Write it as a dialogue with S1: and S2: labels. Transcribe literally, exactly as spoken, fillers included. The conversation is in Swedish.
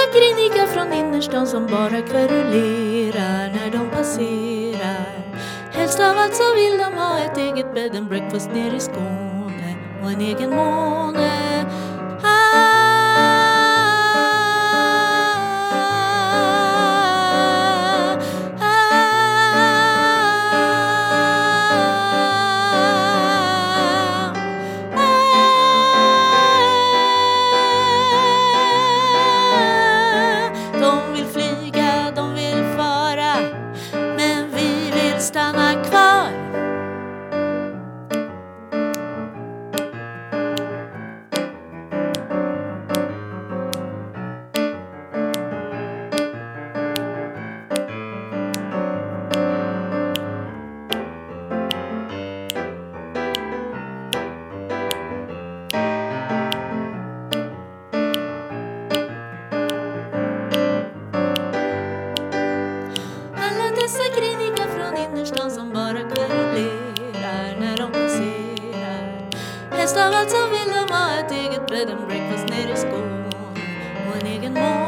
S1: dessa krinikar från innerstan som bara kverulerar när de passerar. Helst av allt så vill de ha ett eget bed and breakfast nere i Skåne och en egen måne. Ah, stanna kvar. Alla dessa krinikar från innerstan som bara kverulerar när de passerar. Helst av allt så vill de ha ett eget bed and breakfast nere i Skåne och en egen mål.